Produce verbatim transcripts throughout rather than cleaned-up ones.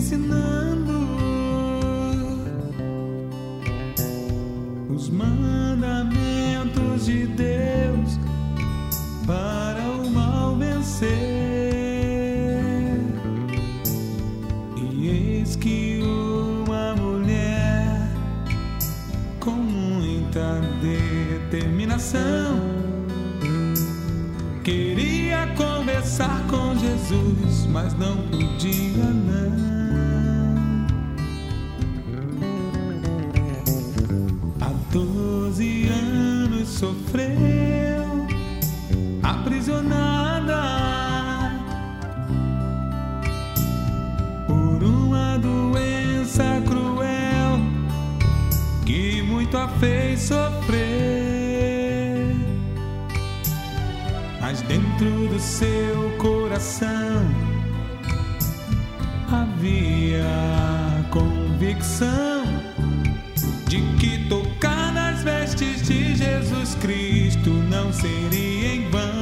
ensinando os mandamentos de Deus para o mal vencer. E eis que uma mulher com muita determinação queria conversar com Jesus, mas não podia não. Há doze anos sofreu, aprisionada por uma doença cruel que muito a fez sofrer. Mas dentro do seu coração havia convicção de que tocar nas vestes de Jesus Cristo não seria em vão.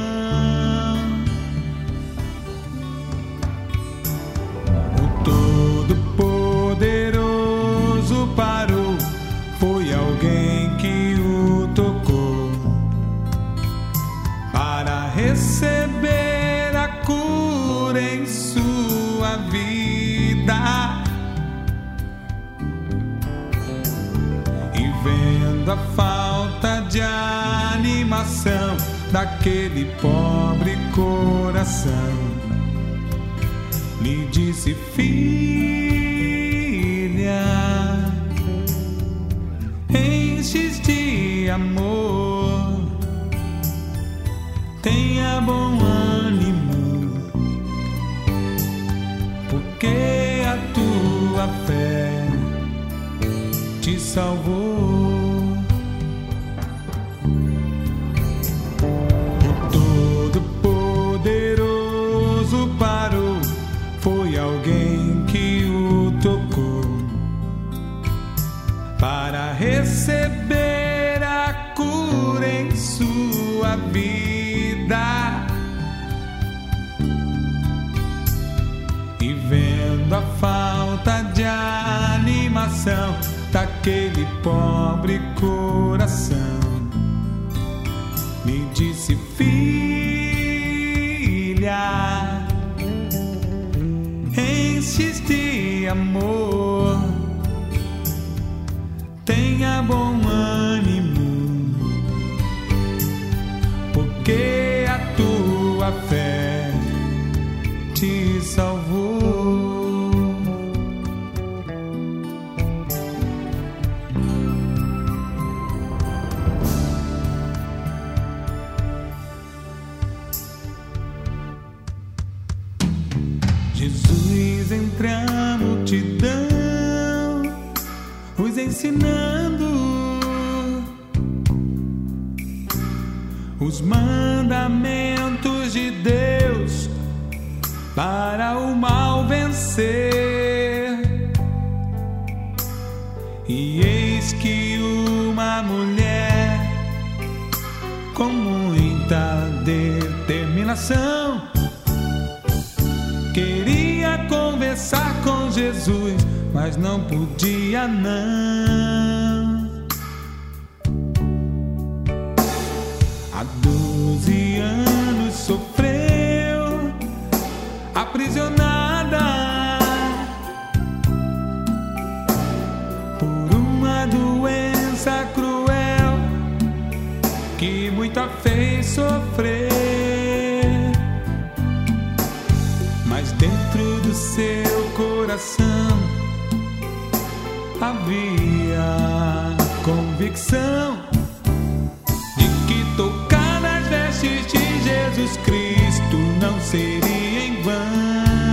O Todo-Poderoso parou, foi alguém que o tocou para receber a cura em sua vida. E vendo a falta de animação daquele pobre coração, lhe disse: filha, enches de amor, tenha bom ânimo, porque a tua fé te salvou. O Todo-Poderoso parou, foi alguém que o tocou para receber a cura em sua vida. E vendo a falta de animação daquele pobre coração, me disse: filha, enches de amor, tenha bom ânimo, porque a tua fé te salvou. Jesus entre a multidão, os ensinando os mandamentos de Deus para o mal vencer. E eis que uma mulher com muita determinação queria conversar com Jesus, mas não podia não. Há doze anos sofreu, aprisionada por uma doença cruel que muito a fez sofrer. Mas dentro do seu coração havia convicção de que tocar nas vestes de Jesus Cristo não seria em vão.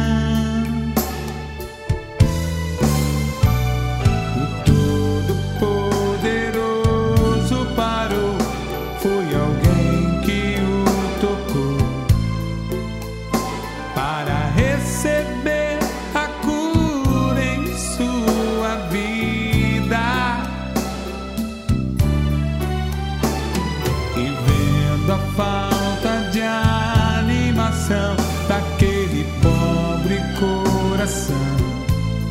O Todo-Poderoso parou, foi alguém que o tocou para receber a cura em sua vida. E vendo a falta de animação daquele pobre coração,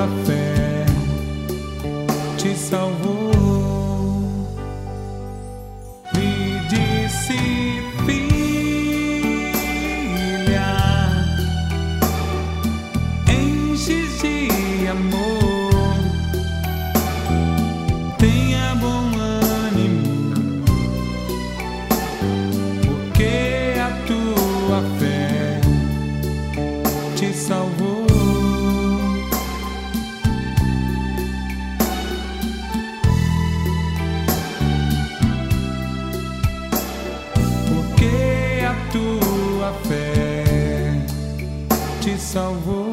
tua fé te salvou. Me disse, filha, enches de amor, tenha bom ânimo, porque a tua fé te salvou. Porque a tua fé te salvou.